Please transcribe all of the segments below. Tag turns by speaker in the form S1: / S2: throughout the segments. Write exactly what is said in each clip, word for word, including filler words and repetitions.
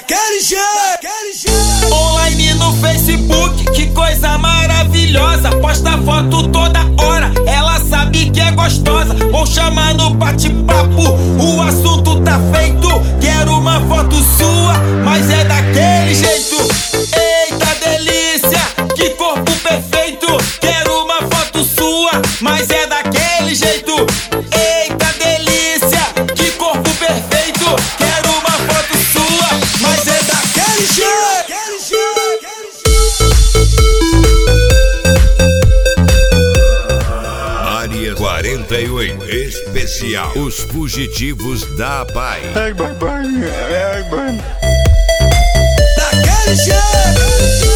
S1: daquele jeito.
S2: Online no Facebook, que coisa maravilhosa. Posta foto toda hora, ela sabe que é gostosa. Vou chamar no bate-papo, o assunto tá feito. Quero uma foto sua, mas é daquele jeito. Eita delícia, que corpo perfeito. Quero uma foto sua, mas é daquele jeito. Eita delícia, que corpo perfeito. Quero uma foto sua, mas é daquele jeito.
S3: Área quarenta e oito Especial. Os fugitivos da paz.
S1: Ai, babai, ai, babai. Daquele jeito.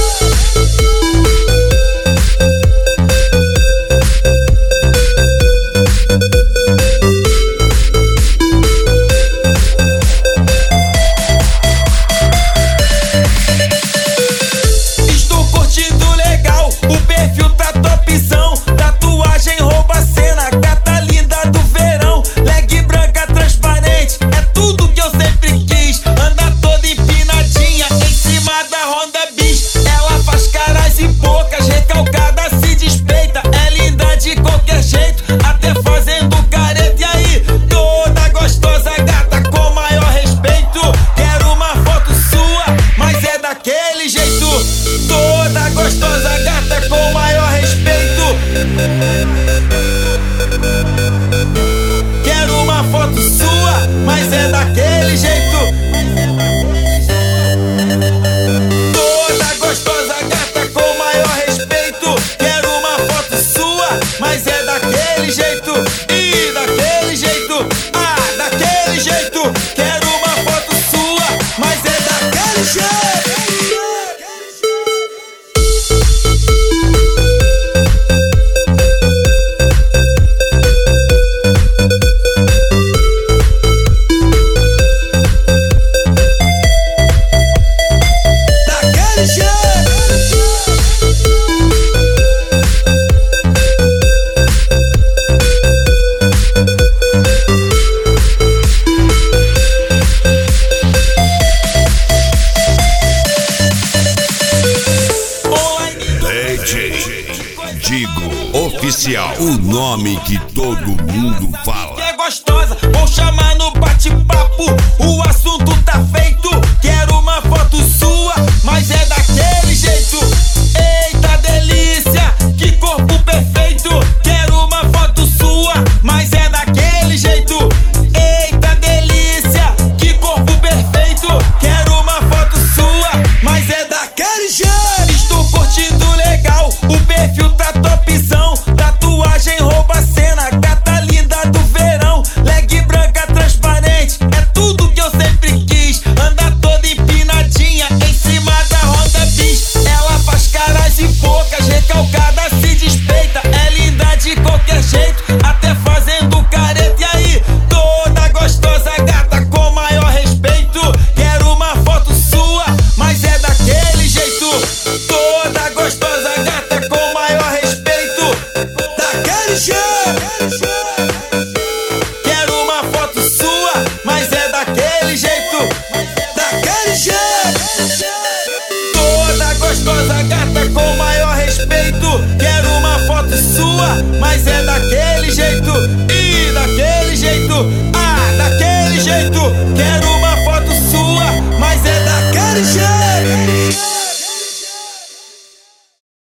S2: Estou curtindo legal, o perfil tá topzão. Tatuagem rouba a cena, gata linda do verão. Leg branca transparente, é tudo que eu sempre quis. Anda toda empinadinha, em cima da Honda Bis. Ela faz caras e bocas, recalcada se despeita. É linda de qualquer jeito, até fazendo careta. E aí, toda gostosa gata com maior respeito. Quero uma foto sua, mas é daquele jeito. Toda gostosa gata com maior respeito. Quero uma foto sua, mas é daquele jeito. Toda gostosa gata com maior respeito. Quero uma foto sua, mas é daquele jeito. E daquele jeito, ah, daquele jeito. Quero uma foto sua, mas é daquele jeito.
S1: Daquele jeito.
S3: D J Digo Oficial. O nome que todo mundo fala.
S2: Que é gostosa, vou chamar no bate-papo, o assunto tá feito. Quero uma foto sua, mas é daquele jeito. Eita delícia, que corpo perfeito. Quero uma foto sua, mas é daquele jeito. Eita delícia, que corpo perfeito. Quero uma foto sua, mas é daquele jeito. Estou curtindo legal, o perfil tá topzão. Tatuagem rouba a cena, gata linda do verão. Leg branca transparente, é tudo que eu sempre quis. Anda toda empinadinha, em cima da Honda Bis. Ela faz caras e bocas, recalcada se despeita. É linda de qualquer jeito, até fazendo careta. E aí, toda gostosa gata com maior respeito. Quero uma foto sua, mas é daquele jeito. Toda gostosa gata com maior respeito.
S1: Daquele jeito.
S2: Quero uma foto sua, mas é daquele jeito.
S1: Daquele jeito.
S2: Toda gostosa gata com maior respeito. Quero uma foto sua, mas é daquele jeito. E daquele jeito.